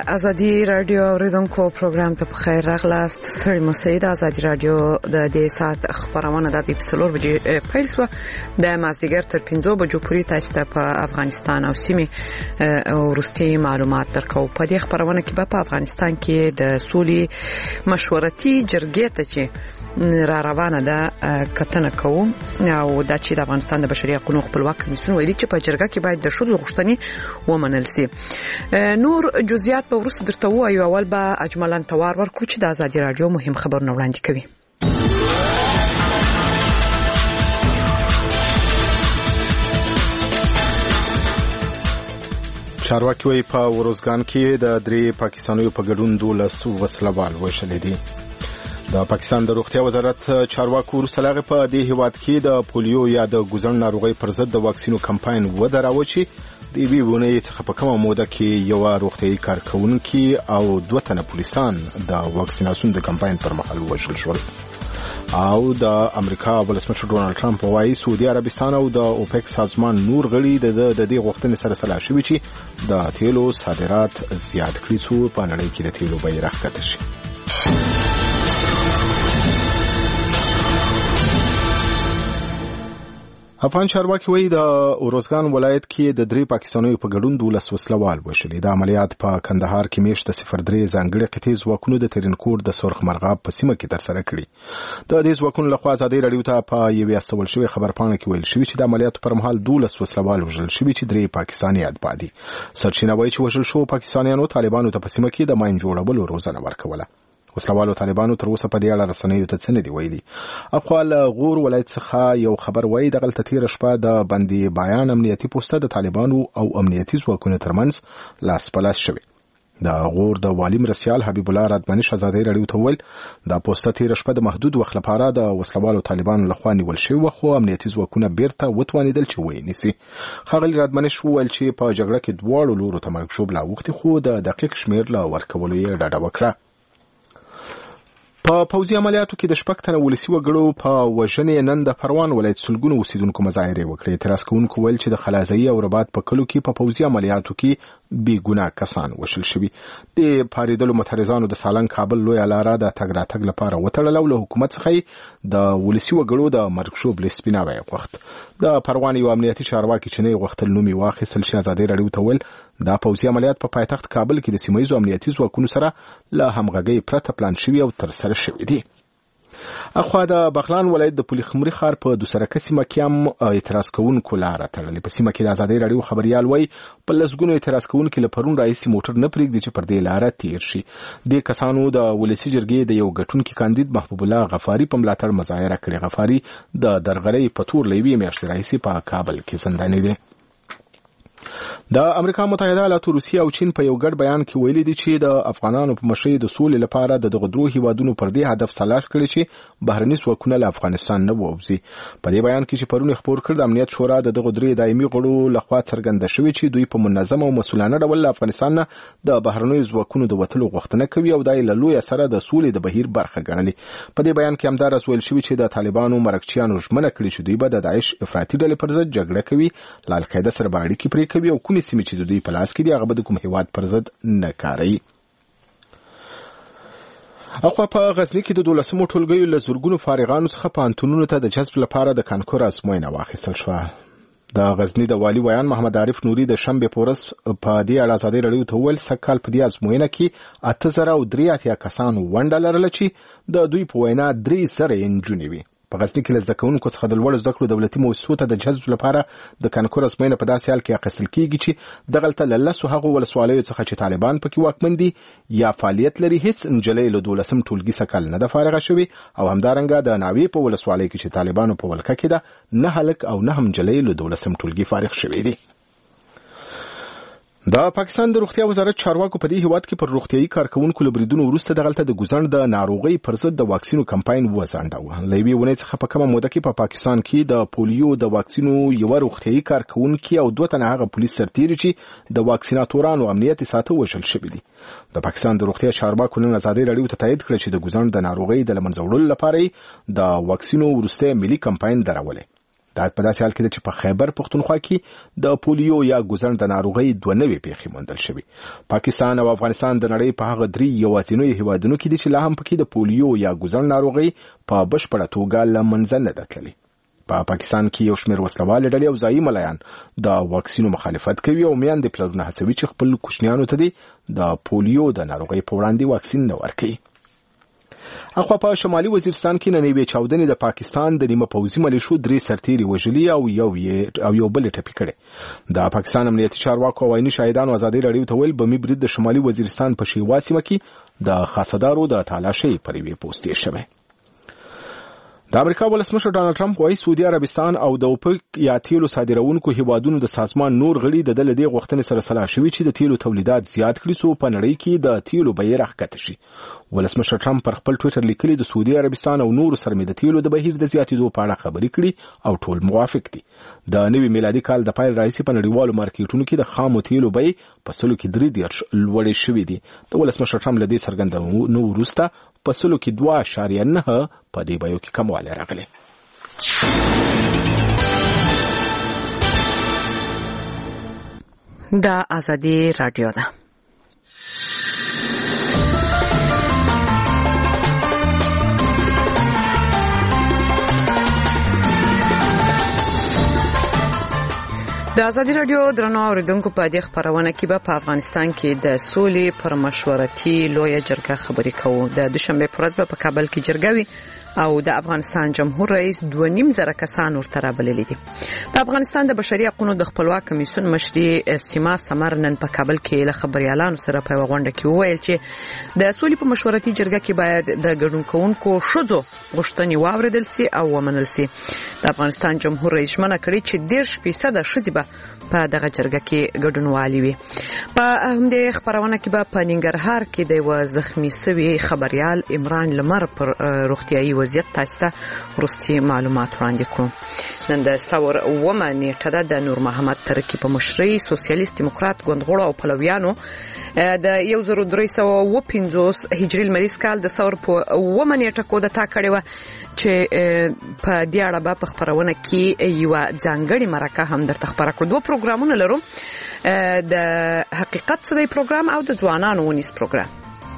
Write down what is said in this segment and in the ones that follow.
ازادي رادیو اوریدونکو پروګرام ته بخیر راغلاست. ستړي مسعود ازادي رادیو د دې سات خبرونه د 4 بجې پیل شو د مازدیګر تر 5 بجو پورې تاسو ته په افغانستان او سیمې ورستي معلومات درکو. په دې خبرونه کې په افغانستان کې د سولې مشورتي جرګې ته چې را روانه ده کتنه کوم او دا چې د افغانستان د بشري حقوقو خپلواک کمیسیون ویلي چې په جرګه کې باید د شذ غوښتنې ومنل شي. نور جزئیات به ورسره درته وایو. اول به اجمالاً توار ورکړو چې د ازادي رادیو مهم خبرونه وړاندې کوي. چارواکي وایي په وروزګان کې د 3 پاکستانیو په ګډون 12 وسلوال وشلې دي. د پاکستان د روغتیا وزارت چارواکو ورسلغه په دې هیواد کې د پولیو یا د ګوزن ناروغي پر ضد د واکسینو کمپاین ودراوه چې د دې ونه څخه په کومه موده کې یو روغتيایي کارکونکي او 2 تنه پولیسان د واکسیناسیون د کمپاین پر مهال وژل شول. او د امریکا ولسمشر ډونالد ټرمپ وايي سعودي عربستان او د اوپک سازمان نور غړي د دې غوښتنې سره سلا شوي چې د تیلو صادرات زیات کړي څو په نړۍ کې د تیلو بیه راکته شي. افغان چارواکي وایي د اوروزګان ولایت کې د 3 پاکستانیو په ګډون 12 وسلوال وشلې. د عملیات په کندهار کې میاشت 03 ځانګړي قطعي ځواکونو د ترینکوټ د سرخ مرغاب په سیمه کې ترسره کړي. د دې ځواکونو لخوا ازادي رادیو ته په یوې استول شوی خبرپاڼه کې ویل شوی چې د عملیاتو پر مهال 12 وسلوال وژل شوي چې 3 پاکستاني اتباع سرچینه وایي چې وژل شو پاکستانیانو طالبانو ته په سیمه کې د ماین جوړولو روزنه ورکوله. وسلوالو طالبانو تر اوسه په دې اړه رسنیو ته څه نه دی ویلي. افغان غور ولایت څخه یو خبر وایي د غلطه تیر شپه د بندي بیان امنیتي پوسټه د طالبانو او امنیتي ځواکونو ترمنځ لاس پلاس شوه. د غور د والی مرسیال حبیب الله رادمنش ازادي رادیو ته ویل د پوسټه تیر شپه د محدود وخت لپاره د وسلوالو طالبانو لخوا نیول شوی خو امنیتي ځواکونه بیرته وتوانیدل چې ویني. خغلی رادمنش ویل چې په جګړه کې دواړو لورو ته مرګ شوب لا وخت خو د دقیق شمیر لا ورکولو یې ډاډه وکړه. په پوځي عملیاتو کې د شپږ تنه ولسي وګړو په وژنې نن د پروان ولایت سلګونو اوسیدونکو مظاهره وکړه. اعتراض کوونکو ویل چې د خلازۍ او رباط په کلو کې په پوځي عملیاتو کې بې ګناه کسان وشل شوي. د پاریدلو متحرزانو د سالنګ کابل لوی لاره د تګ راتګ لپاره وتړل او له حکومت څخه د ولسي وګړو د مرګ شوب لسپیناوي وخت د پروان یو امنیتي چارواکي چې نه غوښتل نومي واخیستل شي ازادي رادیو ته ویل دا پوځي عملیات په پایتخت کابل کې د سیمایي امنیتي ځواکونو سره له همغږي پرته پلان شوی او تر سره شوی دی. اخوا د بغلان ولایت د پولیخمري ښار په دوسرکه سیمه کې هم اعتراض کوونکو لاره تړلې. په سیمه کې د ازادي رادیو خبريال وایي په لسګونو اعتراض کوونکو له پرون راځي موټر نه پریږدي چې پر دې لاره تیر شي. د کسانو د ولسی جرګې د یو غټونکو کاندید محبوب الله غفاری په ملاتړ مظاهره کړې. غفاری د درغلي په تور لوي میاشتې راځي په کابل کې زنداني دي. د امریکا متحده ایالاتو روسیه او چین په یو ګډ بیان کې ویلي دي چې د افغانانو په مشرۍ د سولې لپاره د دغه درو هیوادونو پر دې هدف تلاش کړی چې بهرني ځواکونه له افغانستان نه ووځي. په دې بیان کې چې پرون خبر کړ د امنیت شورا د دغه درې دایمي غړو لخوا څرګنده شوې چې دوی په منظم او مسؤلانه ډول له افغانستان نه د بهرني ځواکونو د وټلو غوښتنه کوي او دای له لوی سره د سولې د بهیر برخه ګڼلې. په دې بیان کې همدارس ویل شوی چې د طالبانو مرکچیانو ژمنه کړې چې دوی به د داعش افراطي ډلې پر ضد جګړه کوي، له القاعده سره باندې کې پرې کوي او کومې سیمې چې دوی په لاس کې دی هغه به د کوم هیواد پر ضد نه کاروي. اخوا په غزنی کې د 12مو ټولګیو له زورګونو فارغانو څخه پانتونونو ته د جذب لپاره د کانکور ازموینه واخیستل شوه. د غزنی د والی ویان محمد عارف نوري د شنبه پورس په دې اړه ازادي رادیو ته ویل سکهال په دې ازموینه کې 8083 کسان ونډه لرله چې د دوی په وینا 3000 انجونې وي. په غزنی کې لږ ځکهونکو څخه د لوړ زده کړو دولتي مؤسسو ته د جذب لپاره د کانکور ازموینه په داسې حال کې اخیستل کیږي چې دغلته له لسو هغو ولسوالیو څخه چې طالبان پکې واکمن دي یا فعالیت لري هیڅ نجلۍ له 12م ټولګي سکهال نه ده فارغه شوې او همدارنګه د ناوې په ولسوالۍ کې چې طالبانو په ولکه کې ده نه هلک او نه هم نجلۍ له 12م ټولګي فارغ شوې دي. د پاکستان د روغتیا وزارت چارواکو په دې هیواد کې پر روغتيایي کارکونکو لبریدونو وروسته دغلته د ګوزن د ناروغي پر ضد د واکسینو کمپاین وځنډاوه. لوی ونه څخه په کومه موده کې په پاکستان کې د پولیو د واکسینو یو روغتيایي کارکونکو او 2 تنه هغه پولیس سرتیري چې د واکسیناتورانو امنیت ساتو وشل شوی دي. د پاکستان د روغتیا چارواکو نن ازادي رادیو ته تایید کړ چې د ګوزن د ناروغي د لمنځه وړلو لپاره د واکسینو وروسته ملي کمپاین درولې. دا په داسې حال کې چې په خیبر پختونخوا کې د پولیو یا ګوزن د ناروغۍ 2 نوې پیښې موندل شوې. پاکستان او افغانستان د نړۍ په هغه 3 یوازینیو هیوادونو کې دي چې لا هم پکې د پولیو یا ګوزن ناروغۍ په بشپړه توګه له منځه نه ده تللې. په پاکستان کې یو شمېر وسلوالې ډلې او ځایي ملایان د واکسینو مخالفت کوي او میندې پلرونه هڅوي چې خپل کوچنیانو ته د پولیو د ناروغۍ په وړاندې واکسین نه ورکړي. اخوا په شمالي وزیرستان کې نننۍ چاودنې د پاکستان د نیمه پوځي ملیشو 3 سرتیري وژلي او یو بل ټپي کړي. د پاکستان امنیتي چارواکو او عیني شاهدانو ازادي راډیو ته ویل بمي برید د شمالي وزیرستان په شیوا سیمه کې د خاصدارو د تالاشۍ پر یوې پوسټې شوی. د امریکا ولسمشر ډانلډ ټرمپ وايي سعودي عربستان او د اوپک یا تیلو صادرونکو هیوادونو د سازمان نور غړي د دې غوښتنې سره سلا شوي چې د تیلو تولیدات زیات کړي څو په نړۍ کې د تیلو بیه راښکته شي. ولسمشر ټرمپ پر خپل ټویټر لیکلي د سعودي عربستان او نور سره د تیلو د بهیر د زیاتېدو په اړه خبرې کړي او ټول موافق دي. د نوي میلادي کال د پیل راهیسې په نړیوالو مارکیټونو کې د خامو تیلو بیې په سلو کې 3 لوړې شوې دي. د ولسمشر ټرمپ له دې څرګندونو وروسته په سلو کې 2.9 په دې بیو کې کموالی راغلی. دا ازادي رادیو ده. د ازادي رادیو درنو اوریدونکو په دې خبرونه کې به په افغانستان کې د سولې پر مشورتي لویه جرګه خبرې کوو. د دوشنبه پر ورځ په کابل کې جرګه وي او د افغانستان جمهور رئیس 2.5 کسان ورته رابللي دي. د افغانستان د بشري حقوقو د خپلواک کمیسیون مشري سیما سمر نن په کابل کې له خبريالانو سره په غونډه کې وویل چې د سولې په مشورتي جرګه کې باید د ګډون کوونکو شذو غوښتنې واوریدل سي او ومنل سي. د افغانستان جمهور رئیس ژمنه کړې چې 10% شذې به په دغه جرګه کې ګډونوالي وي. په همدې خبرونه کې به په ننګرهار کې د یو زخمی شوی خبريال عمران لمر پر روغتيایي وضعیت تاسو ته ورستي معلومات وړاندې کړو. نن د ثور ومه نیټه د نور محمد ترکی په مشرۍ سوسیالیست دیموکرات ګوندغړو او پلویانو د 1350 هجری المریض کال د ثور په ومه نیټه کو د تا کړي و چې په دې اړه په خبرونه کې یو ځانګړي مرکه هم درته خبره کړو. 2 پروګرامونه لرو، د حقیقت صدای پروګرام او د ځوانانو ونیس پروګرام.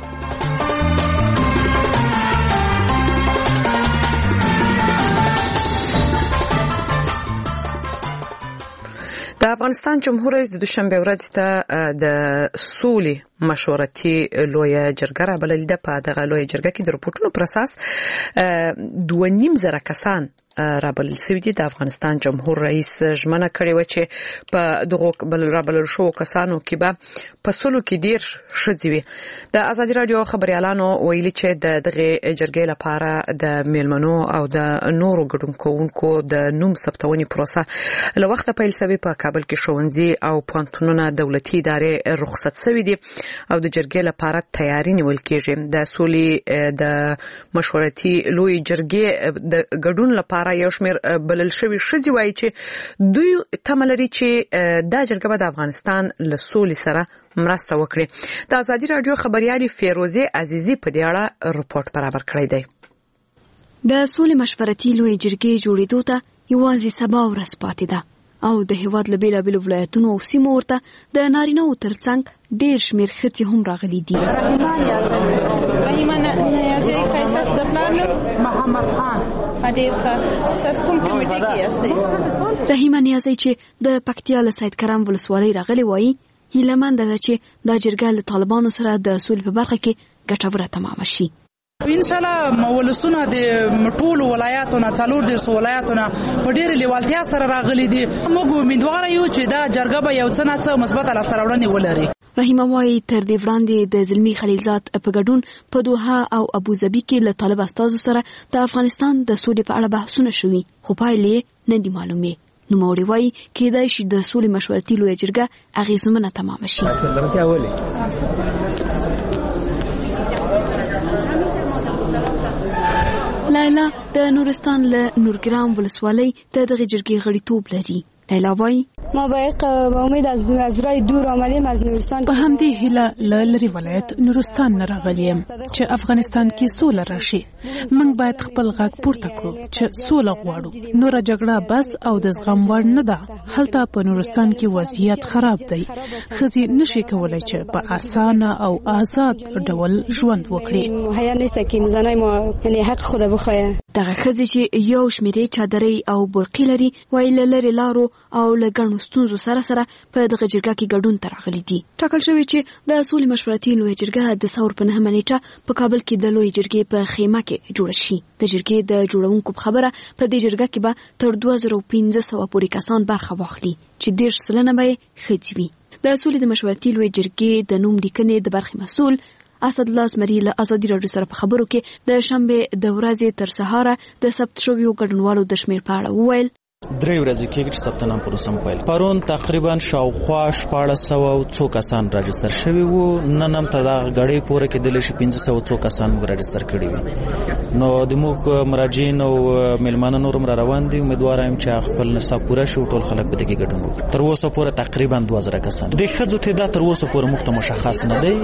د افغانستان جمهور رئیس د دوشنبه ورځ ته د سولې مشورتي لویه جرګه رابللې ده. په دغه لویه جرګه کې د رپورټونو پر اساس 2.5 کسان رابلل شوي دي. د افغانستان جمهور رئیس ژمنه کړې و چې په دغه رابلل شو کسانو کې به په سلو کې 10 ښځې وي. د ازادي رادیو خبريالانو ویلي چې د دغه جرګې لپاره د میلمنو او د نورو ګډون کوونکو د نوم ثبتونې پروسه له وخته پیل شوې. په کابل کې ښوونځي او پوهنتونونه دولتي ادارې رخصت شوي دي او د جرګې لپاره تیاری نیول کېږي. د سولې د مشورتي لوی جرګې د ګډون لپاره یو شمېر بلل شوي ښځې وایي چې دوی تمه لري چې دا جرګه به د افغانستان له سولې سره مرسته وکړي. د ازادي رادیو خبريالي فیروزه عزیزی په دې اړه رپورټ برابر کړی دی. د سولې مشورتي لوی جرګې جوړېدو ته یوازې سبا ورځ پاتې ده او د هیواد له بیلابیلو ولایتونو او سیمو ورته د نارینه‌و ترڅنګ ډېر شمېر ښځې هم راغلي دي. رحیمه نیازی چې د پکتیا له سید کرم ولسوالۍ راغلي وایي هیلهمنده ده چې دا جرګه له طالبانو سره د سولې په برخه کې ګټوره تمامه شي. ان شاء الله ولسونه د ټولو ولایاتونو 4 ولایاتونو په ډېر لیوالتیا سره راغلي دي. موږ امیدوار یو چې دا جرګه به یو څه نه څه مثبت لاسته راوړنې ولري. رحیمه وايي تر دې وړاندې د زلمی خلیلزاد په ګډون په دوحه او ابوظبي کې له طالب استازو سره د افغانستان د سولې په اړه بحثونه شوي، خو پایلې نه دي معلومې. نوموړي وايي کېدای شي د سولې مشورتي لویه جرګه اغېزمنه تمامه شي. لایلا د نورستان له نورګرام ولسوالۍ ته دغه جرګې غړیتوب لري. لیلا وایي ما با امید از راه دور آمدیم از نورستان. په همدې هیله له لرې ولایت نورستان نه راغلی یم چې افغانستان کې سوله راشي. موږ باید خپل غږ پورته کړو چې سوله غواړو. نوره جګړه بس او د زغم وړ نه ده. هلته په نورستان کې وضعیت خراب دی. ښځې نشي کولی چې په اسانه او آزاد ډول ژوند وکړي. حیا نیست که زنای ما یعنی حق خود بخواه. دغه ښځې چې یو شمېرې چادرۍ او برقي لري وایي له لرې لارو او له ګڼو ستونزو سره سره په دغه جرګه کې ګډون ته راغلي دي. ټاکل شوی چې د سولې مشورتي لویه جرګه د ثور په 9 نیټه په کابل کې د لویې جرګې په خیمه کې جوړه شي. د جرګې د جوړونکو په خبره په دې جرګه کې به تر 2500 پورې کسان برخه واخلي چې 10% به ښځې وي. د سولې د مشورتي لویې جرګې د نوم لیکنې د برخې مسؤل اسدالله زمري له ازادي راډیو سره په خبرو کې د شنبه د ورځې تر سهاره د ثبت شویو ګډونوالو د شمېر په اړه وویل 3 ورځې کېږي چې ثبت نام پروسه پیل. پرون تقریبا شاوخوا 1400 کسان راجستر شوي وو. نن هم تر دغه غړې پورې کېدلی شي 1500 کسان راجستر کړي وي. نو د موږ مراجعین او مېلمانه نور هم را روان دي. امیدوار یم چې خپل نصاب پوره شي او ټول خلک به دې کې ګډون وکړي. تر اوسه پورې تقریبا 2000 کسان. د ښځو تعداد تر اوسه پورې موږ ته مشخص نه دی،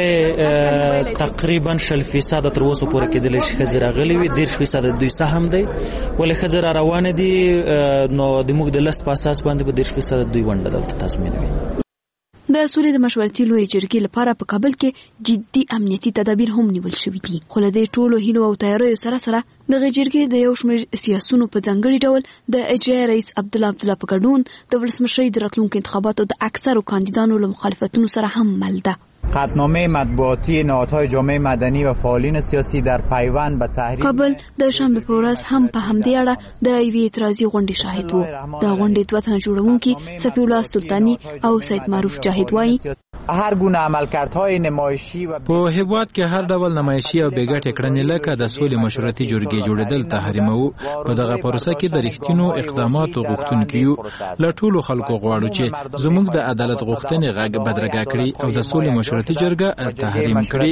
ولې تقریبا 0% تر اوسه پورې کېدلی شي ښځې راغلي وي. 10% دوی سهم دی، ولې ښځې را روانې دي. نو د موږ د لست په اساس باندې به 10% دوی ونډه دلته تضمین وي. د سولې د مشورتي لویې جرګې لپاره په کابل کې جدي امنیتي تدابیر هم نیول شوي دي. خو له دې ټولو هیلو او تیاریو سره سره دغه جرګې د یو شمېر سیاسونو په ځانګړي ډول د اجرایي رئیس عبدالله په ګډون د ولسمشرۍ د راتلونکو انتخاباتو د اکثرو کاندیدانو له مخالفتونو سره هم مل ده. قطعنامه مطبوعاتی نهادهای جامعه مدنی و فعالین سیاسی در پیوند به تحریم کابل د شنبه په ورځ هم په همدې اړه د یوې اعتراضي غونډې شاهد وو. د غونډې دوه تنه جوړونکي صفی الله سلطانی او سید معروف جاهد وایي هر گونه عملکردهای نمایشی و په هیواد کې هر ډول نمایشي او بېګټې کړنې لکه د سولې مشورتي جرګې جوړېدل تحریموو. په دغه پروسه کې د رښتینو اقداماتو غوښتونکي یو. له ټولو خلکو غواړو چې زموږ د عدالت غوښتنې غږ بدرګه کړي او د سولې مشورتي جرګه تحریم کړي.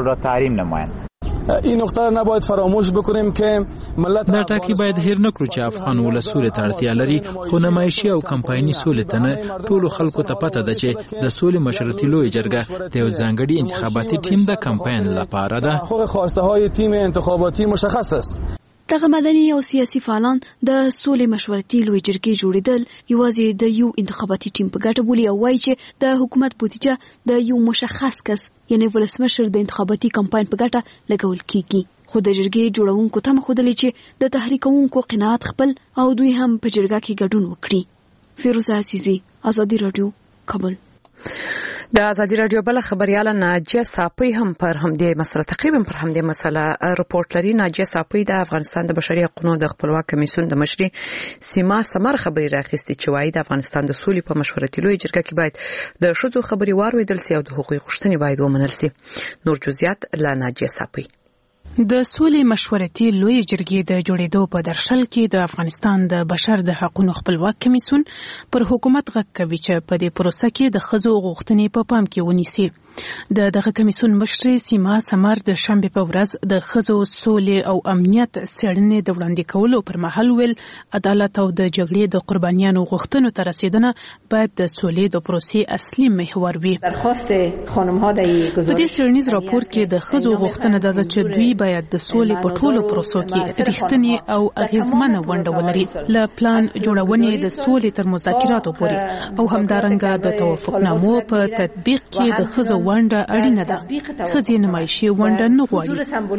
این نقطه را نباید فراموش بکنیم که ملت دا ټاکي باید هیر نکړو چې افغان ولس سولې ته اړتیا لري، خو نمایشي او کمپایني سولې ته نه. ټولو خلکو ته پته ده چې د سولې مشورتي لویې جرګه د یو ځانګړي انتخاباتي ټیم د کمپاین لپاره ده. حقوق خواسته های تیم انتخاباتی مشخص است. دغه مدني او سیاسي فعالان د سولې مشورتي لویې جرګې جوړېدل یوازې د یو انتخاباتي ټیم په ګټه بولي او وایي چې د حکومت بودیجه د یو مشخص کس یعنی ولسمشر د انتخاباتي کمپاین په ګټه لګول کیږي. خو د جرګې جوړونکو تمه ښودلې چې د تحریکونکو قناعت خپل او دوی هم په جرګه کې ګډون وکړي. فیروزه عزیزي، ازادي راډیو، کابل. د ازادي راډیو بل خبرياله ناجیه صافی هم پر همدې مسله تقریبا پر همدې مسله رپورت لري. ناجیه صافی د افغانستان د بشري حقوقو د خپلواک کمیسیون د مشري سیما سمر خبري راخستې چې وايي د افغانستان د سولې په مشورتي لویې جرګه کې باید د ښځو خبري وارویدل سي او د حقوقي غوښتنې باید ومنل سي. نور جزئیات له ناجیه صافی. د سولې مشورتي لویې جرګې د جوړېدو په درشل کې د افغانستان د بشر د حقوقو خپلواک کمیسیون پر حکومت غږ کوي چې په دې پروسه کې د ښځو غوښتنې په پام کې ونیسي. دغه کمیسیون مشر سیما سمر د شنبه په ورځ د ښځو سولې او امنیت څېړنې د وړاندې کولو پر مهال ویل عدالت او د جګړې د قربانیانو غوښتنو ته رسیدنه باید د سولې د پروسې اصلي محور وي. په دې څېړنیز راپور کې د ښځو غوښتنه ده چې دوی باید د سولې په ټولو پروسو کې رښتینې او اغیزمنه ونډه ولري، له پلان جوړونې د سولې تر مذاکراتو پورې، او همدارنګه د توافقنامو په تطبیق کې د ښځو ونډه اړینه ده. ښځې نمایشي ونډه نه غواړي.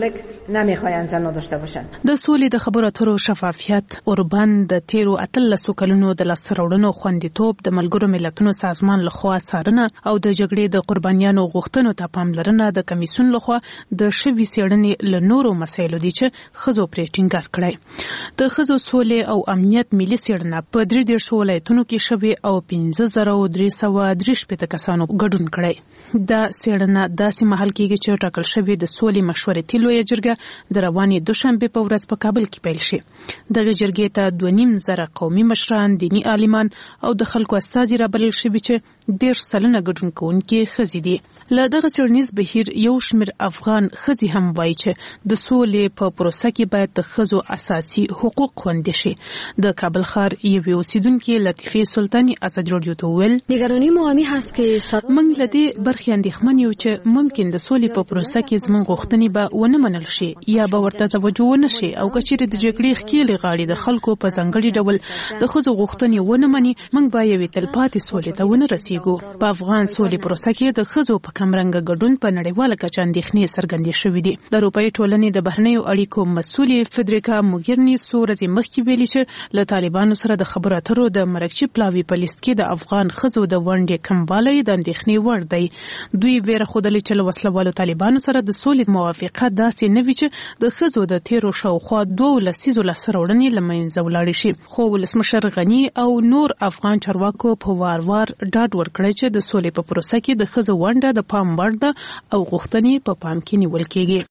د سولې د خبرو اترو شفافیت، اوربند د تیرو 13 کلونو د لاسته راوړنو خوندیتوب، د ملګرو ملتونو سازمان لخوا څارنه او د جګړې د قربانیانو غوښتنو ته پاملرنه د کمیسیون لخوا د شوي څېړنې له نورو مسایلو دي چې ښځو پرې ټینګار کړی. د ښځو سولې او امنیت ملي څېړنه په 33 ولایتونو کې شوې او 15363 کسانو ګډون کړی. دا څېړنه داسې مهال کېږي چې ټاکل شوې د سولې مشورتي لویه جرګه د روانې دوشنبه په ورځ په کابل کې پیل شي. دغه جرګې ته 2.5 زره قومي مشران، دیني عالمان او د خلکو استازي رابلل شوي چې 10% ګډون کوونکي ښځې دي. له دغه څېړنیز بهیر یو شمېر افغان ښځې هم وایي چې د سولې په پروسه کې باید د ښځو اساسي حقوق خوندي شي. د کابل ښار یوې اوسیدونکې لطیفې سلطاني ازادي راډیو ته وویل نگرانی مهمی هست که موږ له دې برخې اندېښمن یو چې ممکن د سولې په پروسه کې زموږ غوښتنې به ونه منل شي یا به ورته توجه ونه شي او که چیرې د جګړې ښکېلې غاړې د خلکو په ځانګړي ډول د ښځو غوښتنې ونه مني موږ به یوې تلپاتې سولې ته ونه رسیږو. په افغان سولې پروسه کې د ښځو په کمرنګه ګډون په نړیواله کچه اندېښنې څرګندې شوې دي. د اروپایي ټولنې د بهرنیو اړیکو مسؤلې فدریکا موګرني څو ورځې مخکې ویلي چې له طالبانو سره د خبرو اترو د مرکچي پلاوي په لیست کې د افغان ښځو د ونډې کموالی د اندېښنې وړ دی. دوی ویره ښودلې چې له وسلوالو طالبانو سره د سولې موافقه داسې نه وي چې د ښځو د تیرو شاوخوا 2 لسیزو لاسته راوړنې له منځه ولاړې شي. خو ولسمشر غني او نور افغان چارواکو په وار وار ډاډ ورکړی چې د سولې په پروسه کې د ښځو ونډه د پام وړ ده او غوښتنې په پام کې نیول کېږي.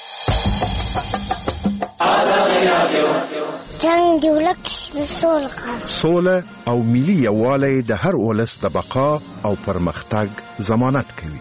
جنگ دی ولک د سوله او ملي یووالی د هر ولس د بقا او پرمختګ ضمانت کوي.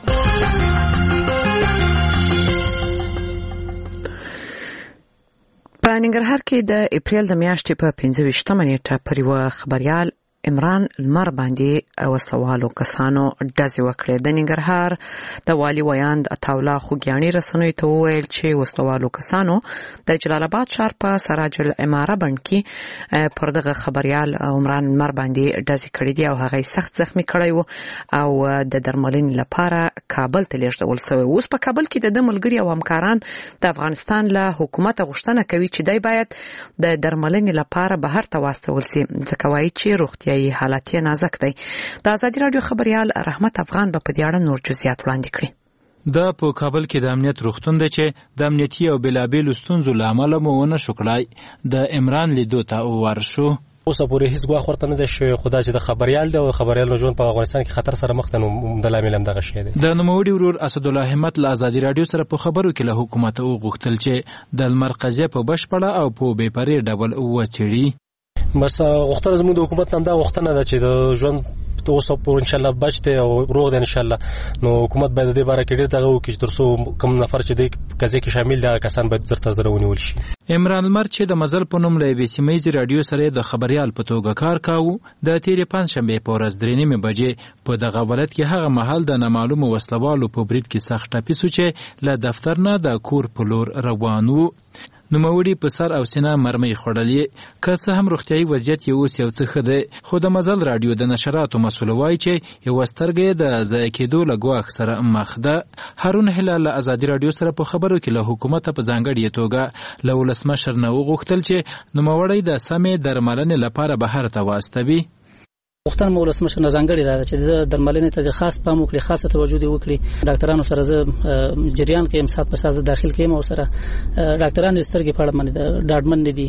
په ننګرهار کې د اپریل د میاشتې په 25مه نیټه پر یوه خبریال عمران لمر باندې وسلوالو کسانو ډزې وکړې. د ننګرهار د والي ویاند عطاالله خوږیاڼي رسنیو ته وویل چې وسلوالو کسانو د جلال آباد ښار په سراج العماره بڼ کې پر دغه خبریال عمران لمر باندې ډزې کړې دي او هغه سخت زخمی کړی و او د درملنې لپاره کابل ته لیږدول شوی. اوس په کابل کې د ملګري او همکاران د افغانستان له حکومت غوښتنه کوي چې دی باید د درملنې لپاره بهر ته واستول شي ځکه وایي چې روغتیا حالت یې نازک دی. د ازادي راډیو خبريال رحمت افغان په دې اړه نور جزئیات وړاندې کړي. دا په کابل کې د امنیت روغتون دی چې د امنیتي او بېلابېلو ستونزو له امله مو ونه شو کړای د عمران لیدو ته ورشو. اوسه پورې هیڅ ګواښ ورته نه دی شوی، خو دا چې د خبریال دی او خبریال ژوند په افغانستان کې خطر سره مخ دی نو د لامل هم دغه شی دی. د نوموړي ورور اسدالله همت له ازادي راډیو سره په خبرو کې له حکومت وغوښتل چې د لمر قضیه په بشپړه او په بې پرې ډول وڅېړي. بس غوښتنه زموږ د حکومت هم دا غوښتنه ده چې د ژوند اوسه پورې ان شاء الله بچ دی او روغ دی ان شاء الله. نو حکومت باید د دې باره کې ډېر دغه وکړي چې تر څو کوم نفر چې د قضیې کې شامل دي کسان باید زر تر زره ونیول شي. عمران لمر چې د مزل په نوم له یوې سیمه ییزې راډیو سره د خبریال په توګه کار کاوه د تېرې پنجشنبې په ورځ 3:30 بجې په دغه ولایت کې هغه مهال د نامعلومو وسلوالو په برید کې سخت ټپي شو چې له دفتر نه د کور په لور روان و. نوموړي په سر او سینه مرمۍ خوړلې. که څه هم روغتیایي وضعیت یې اوس یو څه ښه دی، خو د مزل راډیو د نشراتو مسؤل وایي چې یوه سترګه یې د ضایع کېدو له ګواښ سره مخ ده. هارون هلال له ازادي راډیو سره په خبرو کې له حکومته په ځانګړې توګه له ولسمشر نه وغوښتل چې نوموړی د سمې درملنې لپاره بهر ته واستوي. غوښتنه مو ولسمشر نه ځانګړې ده چې د درملنې ته خاص پام وکړي، خاصه توجه دې وکړي. ډاکټرانو سره زه جریان کې سات په ساز داخل کېم او سره ډاکټرانو سترګې په اړه باندې ډاډمن دي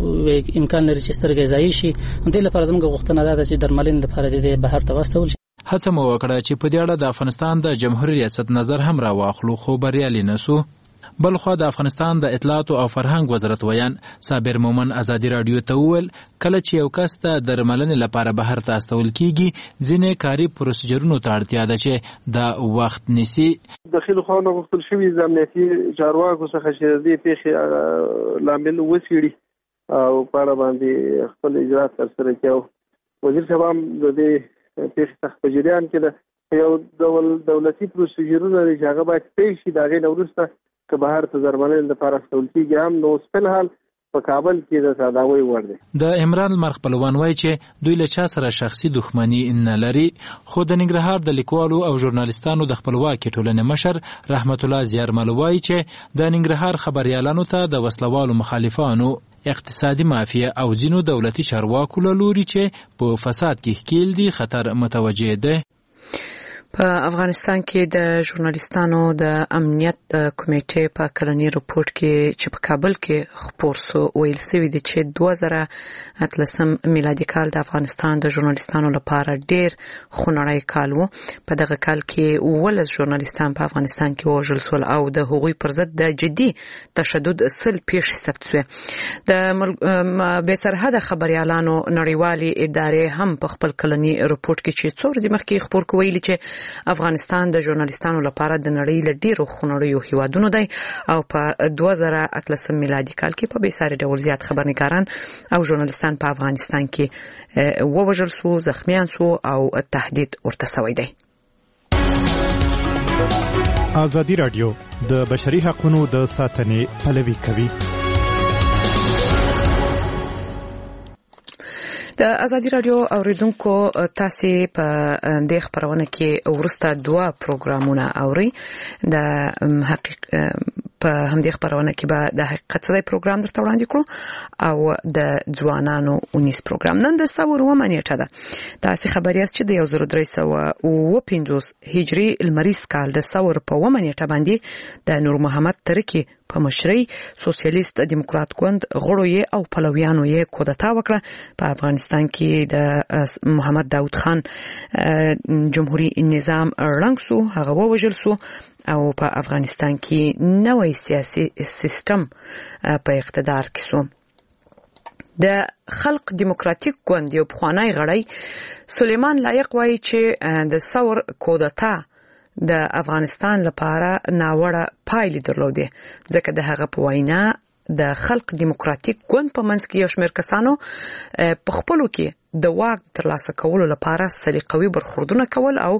امکان لري چې سترګې ضایع شي. دې لپاره زموږ غوښتنه ده چې درملنې لپاره دې بهر ته واستول شي. هڅه مو وکړه چې په دې اړه د افغانستان د جمهوریت ریاست نظر هم راواخلو خو بریالي نه سو. بلخوا د افغانستان د اطلاعات او فرهنګ وزارت ویان صابر مومن ازادي راډیو ته وویل کله چې یو کس ته درملنې لپاره بهر ته استول کیږي ځینې کاري پروسیجرونو ته اړتیا ده چې دا وخت نیسي. داخلي خواهان غوښتل شوي د امنیتي چارواکو څخه چې د دې پیښې لامل وڅېړي او په اړه باندې خپل اجرات ترسره کړي. وزیر صاحب هم د دې پیښې څخه په جریان کې ده. یو ډول دولتي پروسیجرونه دي چې هغه باید طی شي. د هغې نه وروسته که بهر ته درملنې لپاره استول کېږي هم نو اوس فلحال په کابل کې د تداوی وړ دی. د عمران لمر خپلوان وایي چې دوی له چا سره شخصي دښمني نه لري، خو د ننګرهار د لیکوالو او ژورنالیستانو د خپلواکۍ ټولنې مشر رحمت الله زیارمل وایي چې د ننګرهار خبریالانو ته د وسلوالو مخالفانو اقتصادي مافیا او ځینو دولتي چارواکو له لوري چې په فساد کې ښکیل دي خطر متوجه ده. په افغانستان کې د ژورنالیستانو د امنیت کمیټې په کلنی رپورت کې چې په کابل کې خپور سو ویل سوي دي چې 2018 میلادي کال د افغانستان د ژورنالیستانو لپاره ډیر خونړی کال وو. په دغه کال کې 11 ژورنالیستان په افغانستان کې وژل شول او د هغوی پر ضد د جدي تشدد سل پیښې ثبت شوې. د بې سرحده خبريالانو نړیوالې ادارې هم په خپل کلنی رپورت کې چې څو ورځې مخکې خپور کوي چې افغانستان د ژورنالیستانو لپاره د نړۍ له ډیرو خونړیو هیوادونو دی او په 2018 میلادي کال کې په بیساري ډول زیات خبرنګاران او ژورنالیستان په افغانستان کې ووژل شو، زخمیان شو او تهدید ورته شوی دی. ازادي رادیو د بشري حقوقو د ساتنې پلوي کوي. د ازادي رادیو اوریدونکو تاسو په د خبرونه کې ورسته 2 پروګرامونه اوري. د حقیقت په همدې خبرونه کې به د حقیقت صدای پروګرام درته وړاندې کړو او د ځوانانو 19 پروګرام. نن د ثور و منیټه ده. تاسو خبرياست چې د 1350 هجری المریز کال د ثور په و منیټه باندې د نور محمد ترکی په مشرۍ سوسیالیست دیموکرات ګوند غړو یې او پلویانو یې کودتا وکړه. په افغانستان کې د محمد داود خان جمهوریت نظام رنګ سو، هغه ووژل سو او په افغانستان کې نوې سیاسي سیستم په اقتدار کې سو. د خلق دیموکراتیک ګوند یو پخوانی غړی سلیمان لایق وایي چې د ثور کودتا د افغانستان لپاره ناوړه پایلې درلودې، ځکه د هغه په وینا د خلق دیموکراتیک ګوند په منځ کې یو شمېر کسانو په خپلو کې د واک ترلاسه کولو لپاره سلیقوي برخوردونه کول او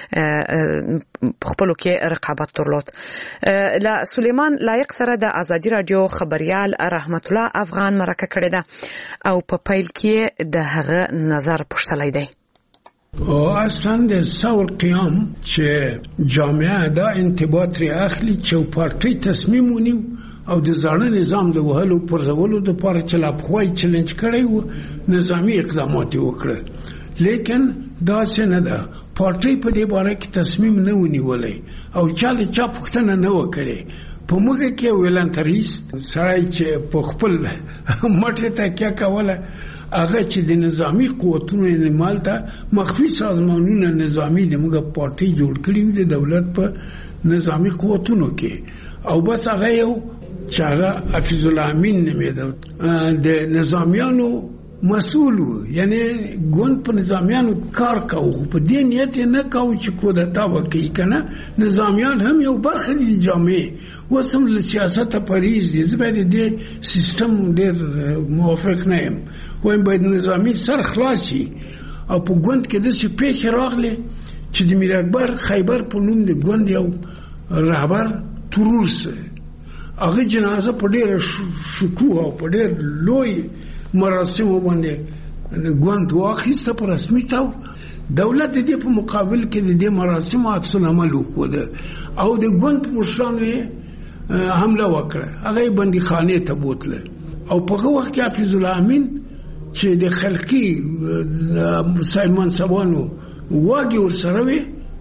په خپلو کې رقابت درلود. له سلیمان لایق سره د ازادي رادیو خبريال رحمت الله افغان مرکه کړې ده او په پیل کې د هغه نظر پوښتلی دی. اصلا د ثور قیام چې جامعه دا انتباط ری اخلي چې پارټي تصمیم ونیو او د ځانه نظام د وهلو پرځولو د پاره چې لا خوای چیلنج کړی و نظامی اقدامات وکړه. لیکن دا څنګه ده پارټي په دې باره کې تصمیم نه ونیولې او چا پوښتنه نه وکړي. په موږ کې ولنټریست سړی چې په خپل مټه ته کیا کوله هغه چې د نظامی قوتونو انمال ته مخفي سازمانونه نظامی د موږ پارټي جوړ کړی د دولت په نظامی قوتونو کې او بس هغه یو چې هغه حفیظ الله امین نومیده د نظامیانو مسؤل، یعنی ګوند په نظامیانو کار کاوه په دې نیت نه کاوه چې کودتا وکړي کنه. نظامیان هم یو برخه دي جامعه وسم له سیاست پریز دي. زبېد دې سیستم ډېر موافق نه یم، وایم باید نظامی سر خلاصي او په ګوند کې د څه پیښه راغله چې د میر اکبر خیبر په نوم د ګوند یو رهبر تروس هغه جنازه په ډېر شکوه او په ډېر لوی مراسم باندې ګوند واخیسته په رسمي تور. دولت دې په مقابل کې د دې مراسم عکس العمل وکړ او د ګوند په مشرانو حمله وکړه. هغه بندي خانه ته بوتله او په هغه وخت کې حفیظ الله امین چې د خلقي سایمن سبانو واګي ورسره وي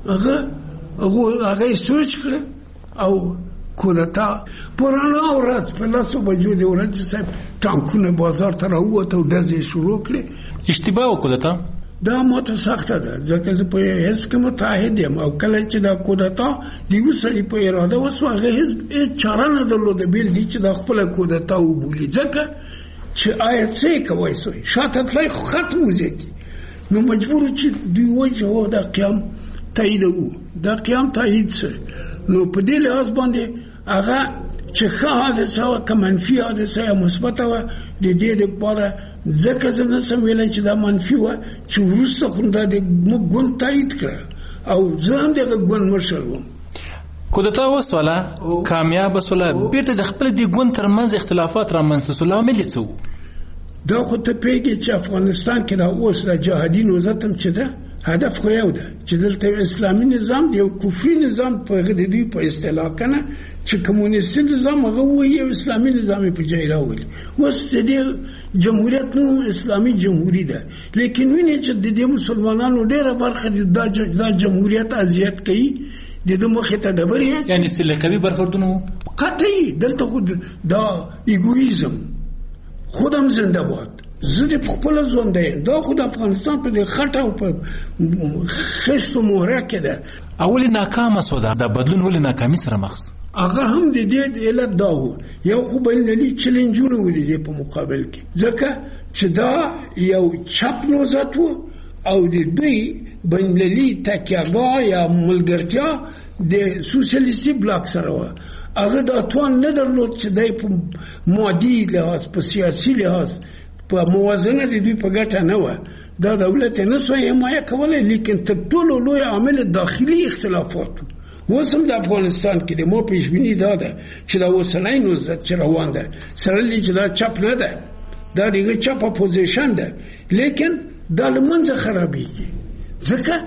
هغه سوچ کړ او کودتا پرانا ورځ په لاسو بجو دی ورځ صاحب ټانکونه بازار ته راووت او دزې شروع کړې. اشتباه وکړه دا ماته سخته ده ځکه چې په حزب کې متحد یم او کله چې دا کودتا دیو سړي په اراده وسو هغه حزب چاره نه درلوده بیل دي چې دا خپل کودتا وبولي ځکه چې آیا څه کوي سوی شاته تلای ختم وځي نو مجبور چې دی وایي دا قیام تایید وو دا قیام تایید سره نو په دې لحاظ باندې هغه چې ښه حادثه او که منفي حادثه یا مثبته وه د دې لپاره ځکه زه نسم ویلی چې دا منفي وه چې وروسته خو دا د موږ ګوند تایید کړه او زه هم دغه ګوند مشر وم. کودتا وسوله کامیابه سوله بیرته د خپل د ګوند ترمنځ اختلافات رامنځته سو لامل یې څه و؟ دا خو ته پوهېږې چې افغانستان کې دا اوس د جهادي نوزت هم چې ده هدف خو یو ده چې دلته اسلامي نظام دی او کفري نظام په غدي په اصطلاح کنه چې کمونیستي نظام هغه وایي او اسلامي نظام په ځای راولي. اوس د جمهوریت نو اسلامي جمهوریت ده، لیکن ویني چې د مسلمانانو ډیره برخه د جمهوریت اذیت کوي، د مخه ته ډبرې یعنی سلکوي برخوردونه قطعي دلته خود دا ایګویزم خودم زنده باد زه د خپل ژوند دی دا خود افغانستان په خټه او په خښتو مهره کې ده. اول ناکامه سو ده د بدلون ولې ناکامي سره مخ هغه هم د دې علت دا و یو خو بینالمللي چیلنجونه ولې په مقابل کې ځکه چې دا یو چپ نوزت و او د دوی بینالمللي تکیه‌ګاه یا ملګرتیا د سوسیالیستي بلاک سره و. هغه دا توان نه درلود چې دای په مادي لحاظ په سیاسي لحاظ په موازنه د دوی په ګټه نه و. دا دولت نه سوی حمایه کوله، لیکن تر ټولو لوی عامل داخلي اختلافات وسم د افغانستان کې د مو پیشبینی دا ده چې دا وسلای نوزت چې روان ده سره چې دا چپ نه ده، دا دیگه چپ اپوزیشن ده، لیکن دا لمنځه خرابېږي ځکه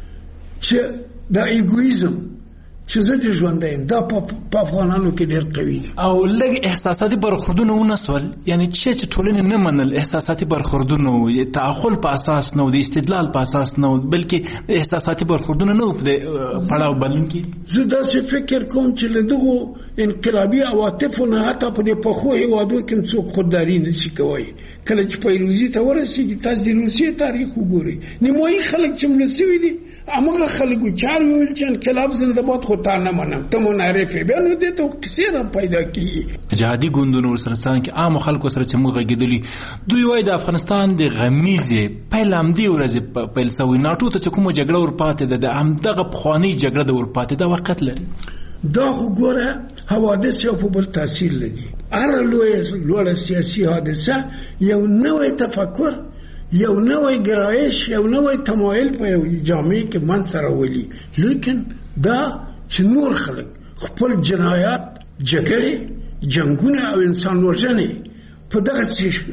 چې دا ایګویزم چې زه د ژوند یم دا په افغانانو کې ډېر قوي دی او لږ احساساتي برخوردونه ونسول، یعنی چې ټولنه نه منل احساساتي برخوردونه تعقل په اساس نه د استدلال په اساس نه بلکې احساساتي برخوردونه نه په پړاو بدلون کې. زه داسې فکر کوم چې له دغو انقلابي عواطفو نه حتی په دې پخو هېوادو کې څوک خودداري نشي کولی. کله چې پیروزي ته ورسېږي تاسو د روسیې تاریخ وګورئ، نیمایي خلک چې مړه سوي دي همغه خلکو چار ویل چې انقلاب زنده باد خو تا نه منم ته منعرفې بیا نو دې ته کیسې را پیدا کېږي. جهادي ګوندونو ورسره څنګه کې عامو خلکو سره چې موږ غږېدلي دوی وایي د افغانستان د غمیزې پیل همدې ورځې پیل سوی ناټو ته چې کومه جګړه ورپاتې ده د همدغه پخوانۍ جګړه د ورپاتې ده وقت لري. دا خو ګوره حوادث یو په بل تاثیر لري. هره لوړه سیاسي حادثه یو نوی تفکر، یو نوی ګرایش، یو نوی تمایل په یو جامعه کې منځته راولي، لیکن دا چې نور خلک خپل جنایات، جګړې، جنګونه او انسان وژنې په دغه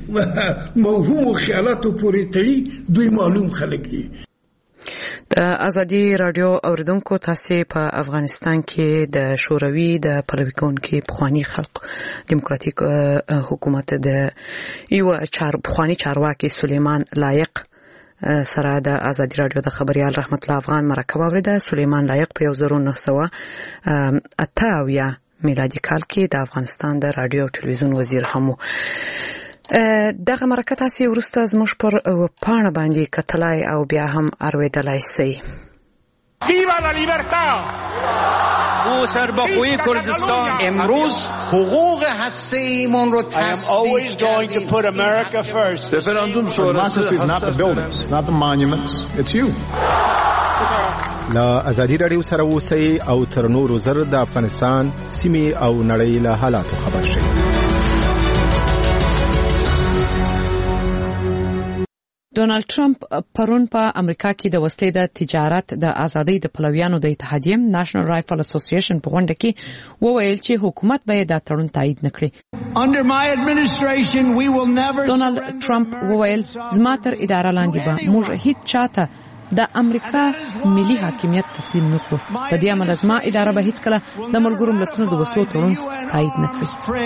موهومو خیالاتو پورې تړي دوی معلوم خلک دي. د ازادي رادیو اوریدونکو تاسو په افغانستان کې د شوروي د پلوي کوونکو پخوانی خلق دیموکراتیک حکومت د یو پخوانی چارواکي سلیمان لایق سره د ازادي رادیو د خبريال رحمت الله افغان مرکه واوریده. سلیمان لایق په 1988 میلادي کال کې د افغانستان د رادیو او ټلویزیون وزیر هم دغه مرکه تاسو ورسته زموږ پر پاڼه باندې کتلای او بیا هم ارویدلای سي. ویوا لا لیبرتا ما سربخوی کردستان امروز حقوق هسته‌ایمون رو تصدیق کردیم. Referendum sonrası is not the buildings, not the monuments, it's you. لا ازادي رادیو سره اوسئ او تر نورو زر د افغانستان سیمې او نړۍ له حالاتو خبر شئ. ډونالد ټرمپ پرون په امریکا کې د وسلې د تجارت د ازادۍ د پلویانو د اتحادیې نېشنل رایفل اسوسییشن په غونډه کې وویل چې حکومت به دا تړون تایید نکړي. ډونالد ټرمپ وویل زما تر اداره لاندې به موږ هیڅ چاته د امریکا ملي حاکمیت تسلیم نکړو. په دې عمل زما اداره به هیڅ کله د ملګرو ملتونو د وسلو تړون تایید نکړي.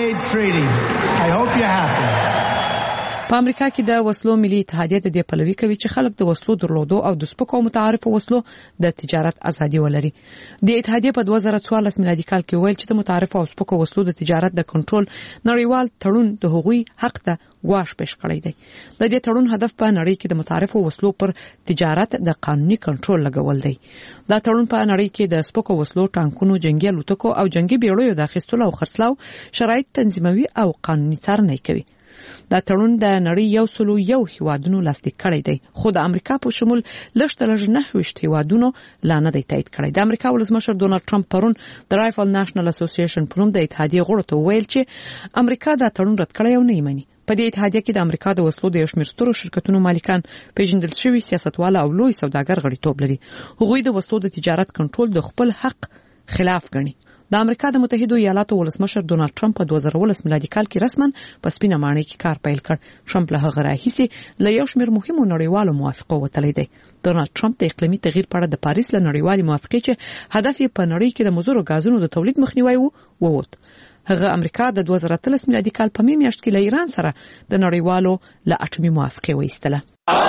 په امریکا کې د وسلو ملي اتحادیه د دې پلوي کوي چې خلک د وسلو درلودو او د سپکو متعارفو وسلو د تجارت ازادي ولري. د اتحادیه په 2014 میلادي کال کې ویل چې د متعارفو او سپکو وسلو د تجارت د کنټرول نړیوال تړون د هغوی حق ته غواش پېښ کړی دی. د دې تړون هدف په نړۍ کې د متعارفو وسلو پر تجارت د قانوني کنټرول لګول دی. دا تړون په نړۍ کې د سپکو وسلو، ټانکونو، جنگي الوتکو او جنگي بیړیو د اخیستلو او خرڅلاو شرایط تنظیموي او قانوني څارنه کوي. دا تړون د نړۍ 101 هیوادونو لاسلیک کړی دی، خو د امریکا په شمول لږ 9 هیوادونو لا نه دی تایید کړی. د امریکا ولسمشر ډونالد ټرمپ پرون د رایفل نېشنل اسوسییشن په نوم د اتحادیې غړو ته ویل چې امریکا دا تړون رد کړی او نه یې مني. په دې اتحادیه کې د امریکا د وسلو د یو شمېر سترو شرکتونو مالکان پیژندل شوي سیاستوال او لوی سوداګر غړیتوب لري. هغوی د وسلو د تجارت کنټرول د خپل حق خلاف ګڼي. د امریکا د متحده ایالاتو ولسمشر ډونالد ټرمپ په 2019 میلادي کال کې رسماً په سپینه ماڼۍ کې کار پیل کړ. ټرمپ له هغه راهیسې له یو شمېر مهمو نړیوالو موافقو وتلی دی. ډونالد ټرمپ د اقلیمي تغییر په اړه د پاریس له نړیوالې موافقې چې هدف یې په نړۍ کې د مضرو غازونو د تولید مخنیوي ووت. هغه امریکا د 2013 میلادي کال په می میاشت کې له ایران سره د نړیوالو له اټومي موافقې وایستله.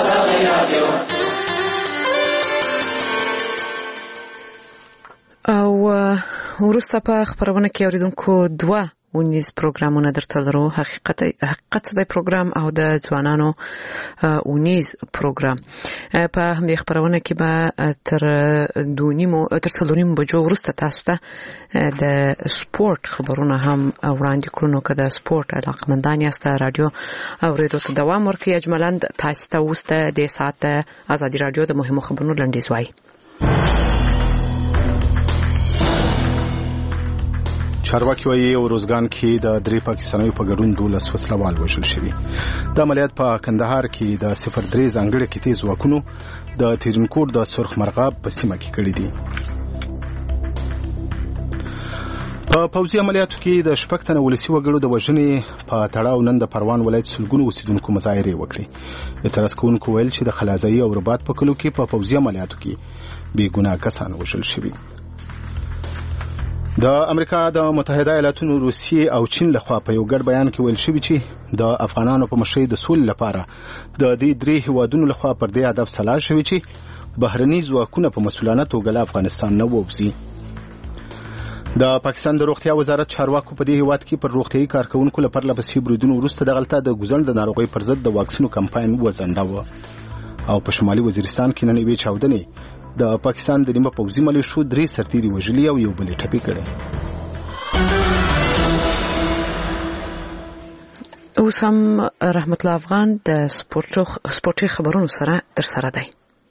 او ورسته په خبرونه کې اوریدونکو دوه ونیز پروګرامونه درته لرو. حقیقت د پروګرام او د ځوانانو ونیز پروګرام. په همدې خبرونه کې به تر 2:30 بجو ورسته تاسو ته د سپورت خبرونه هم وړاندې کړو. نو که د سپورت علاقمندان یاست رادیو اوریدو ته دوام ورکړئ. اجملاً تاسو ته اوس د ساعت ازادي رادیو د مهمو خبرونو لنډیز وایي. چارواکي وايي اوروزګان کې د 3 پاکستانیو په ګډون 12 وسلوال وژل شوي. د عملیات په کندهار کې د 03 ځانګړي کې تیز واکونو د تیرنکوټ د سرخ مرغاب په سیمه کې کړی دي. په پوځي عملیاتو کې د شپږ تنه ولسي وګړو د وژنې په تړاو نن د پروان ولایت سلګونو اوسیدونکو مظاهرې وکړې. اعتراض کوونکو ویل چې د خلازایي او رباط په کلو کې په پوځي عملیاتو کې بې ګناه کسان وژل شوي. د امریکا د متحده ایالاتونو روسیې او چین لخوا په یو ګډ بیان کې ویل شوی چې د افغانانو په مشرۍ د سولې لپاره د دې درې هیوادونو لخوا پر دې هدف سلا شوی چې بهرني ځواکونه په مسؤلانه توګه له افغانستان نه ووځي. د پاکستان د روغتیا وزارت چارواکو په دې هیواد کې پر روغتیايي کارکونکو لپاره لپسې بریدونو وروسته دغلته د ګوزن د ناروغۍ پر ضد د واکسینو کمپاین وځنډاوه. او په شمالي وزیرستان کې نن یوې چاودنې د پاکستان د نیمه پوځي ملیشو 3 سرتیري وژلي او یو بل ټپي کړي. اوس هم رحمت الله افغان د سپورتي خبرونو سره در سره دی.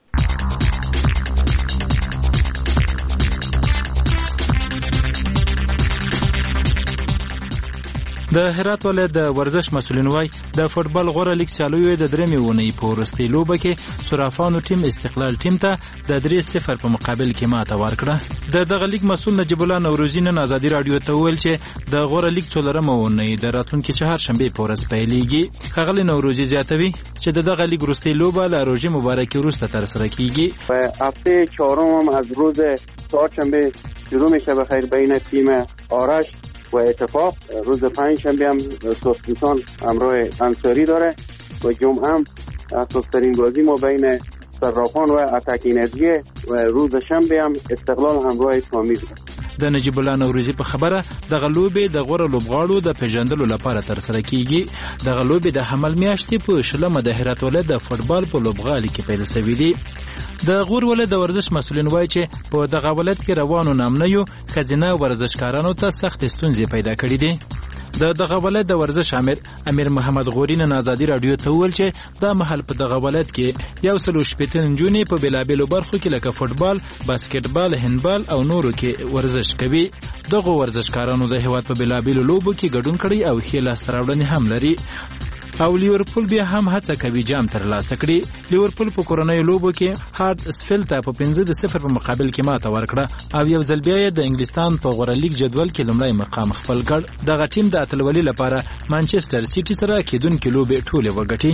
د هرات ولایت د ورزش مسؤلین وای د فوتبال غوړه لیګ سیالیو د درېمې ونې په وروستۍ لوبه کې صرافانو ټیم استقلال ټیم ته د 3-0 په مقابل کې ماته ورکړه. د دغه لیګ مسؤل نجیب الله نوروزی نن آزادي رادیو ته ویل چې د غوړه لیګ څلورمه ونې د راتلونکي چهارشنبه په ورځ پیلېږي. ښاغلی نوروزی زیاتوي چې د دغه لیګ وروستۍ لوبه له روژې مبارکې وروسته ترسره کیږي. په هفته چهارم از روز چهارشنبه شروع میشه بخیر بین تیم آرش و اتفاق. روز پنجشنبه هم سوستان همراه انصاری داره و جمعه هم اساس‌ترین بازی ما بین صرافان و اتک انرژی و روز شنبه هم استقلال همراه تامیر ده. د نجیب الله نوروزی په خبره د غلوبې د غوړه لوبغاړو د پیژندلو لپاره ترسره کیږي. د غلوبې د حمل میاشتې په شلمه د هرات ولایت د فوتبال په لوبغالي کې پیل شوې دي. د غور ولایت د ورزش مسؤلین وایي چې په دغه ولایت کې روانو نامنیو خزینه ورزشکارانو ته سخت ستونزې پیدا کړې دي. د دغه ولایت د ورزش امیر محمد غوري نن آزادي رادیو ته ویل چې دا محل په دغه ولایت کې 160 نجونې په بېلابېلو برخو کې لکه فوتبال، باسکټبال، هندبال او نورو کې ورزش کوي. دغه ورزشکارانو د هیواد په بېلابېلو لوبو کې ګډون کړی او ښې لاسته راوړنې هم لري. او لیورپول بیا هم هڅه کوي جام ترلاسه کړي. لیورپول په کورنۍ لوبو کې هارد اسفیلد ته په 5-0 په مقابل کې ماته ورکړه او یو ځل بیا د انګلستان په غوړه لیګ جدول کې لومړی مقام خپل کړ. دغه ټیم د اتلولۍ لپاره مانچستر سیټي سره کېدونکې لوبې ټولې وګټي.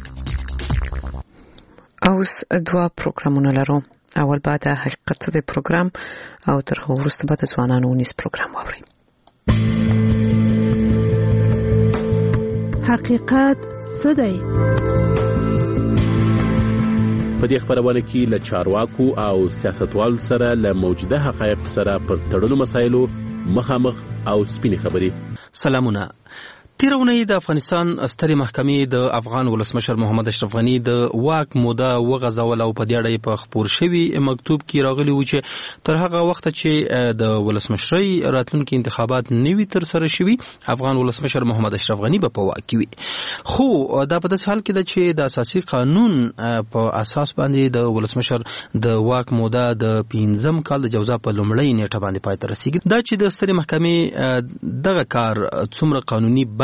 اوس دوه پروګرامونه لرو. اول بعد حقیقت د پروګرام او تر هغه وروسته به د ځوانانو ونیس پروګرام واورئ. حقیقت څه دی؟ په دې خبرونه کې له چارواکو او سیاستوالو سره له موجوده حقایق سره پر تړلو مسایلو مخامخ او سپینې خبرې. سلامونه. تیر اونۍ د افغانستان سترې محکمې د افغان ولسمشر محمد اشرف غنی د واک موده وغځول او په دې اړه په خپور شوي مکتوب کې راغلی و چې تر هغه وخت چې د ولسمشرۍ راتلونکي انتخابات نوي ترسره شوي افغان ولسمشر محمد اشرف غنی به په واک کې وي. خو دا په داسې حال کې ده چې د اساسي قانون په اساس باندې د ولسمشر د واک موده د 15 کال د جوزا په لومړۍ نیټه باندې پای ته رسیږي. دا چې د سترې محکمې دغه کار څومره قانوني بڼه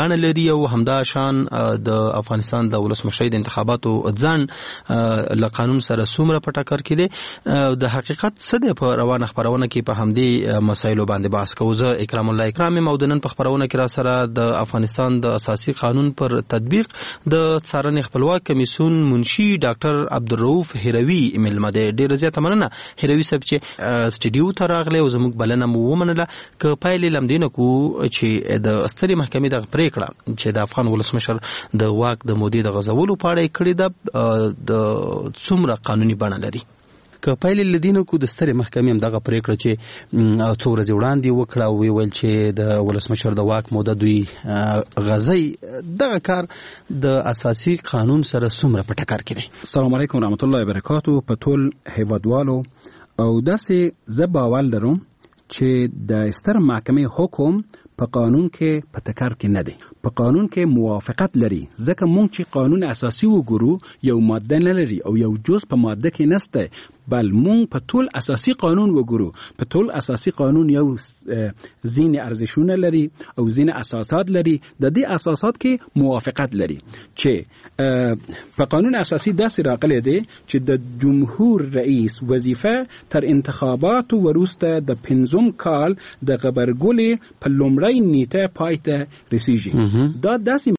بڼه لري او همدا شان د افغانستان د ولسمشرۍ د انتخاباتو ځان له قانون سره څومره په ټکر کې دی د حقیقت څه دی په روانه خبرونه کې په همدې مسایلو باندې بحث کوو. زه اکرام الله اکرام یم او د نن په خبرونه کې را سره د افغانستان د اساسي قانون پر تطبیق د څارنې خپلواک کمیسیون منشي ډاکټر عبدالرؤف هروي ملمه دی. ډیره زیاته مننه هروي صاحب چې سټډیو ته راغلی او زموږ بلنه مو ومنله. که پایلې لمدینه کو چې د سترې محکمې د پریکړه چې د افغان ولسمشر د واک د مودې د غځولو په اړه کړې ده د څومره قانوني بڼه لري؟ که پایلې لدینه کو د سترې محکمې هم دغه پریکړه چې څو ورځې وړاندې وکړه او ویل چې د ولسمشر د واک موده دوی غځي، دغه کار د اساسي قانون سره څومره په ټکر کې دی؟ السلام علیکم ورحمت الله وبرکاتو. په ټول هیوادوالو او داسې زه باور لرم چې د ستر محکمې حکم په قانون کې په ټکر کې نه دی، په قانون کې موافقت لري. ځکه مونږ چې قانون اساسي وګورو یو ماده نه لري او یو جز په ماده کې نسته، بل مونږ په ټول اساسي قانون وګورو. په ټول اساسي قانون یو ځینې ارزښتونه لري او ځینې اساسات لري. د دې اساسات کې موافقت لري چې په قانون اساسي داسې راغلی دی چې د جمهور رئیس وظیفه تر انتخاباتو وروسته د 5 کال د غبرګولې په لومړۍ نیټه پای ته رسیږي. دا داسې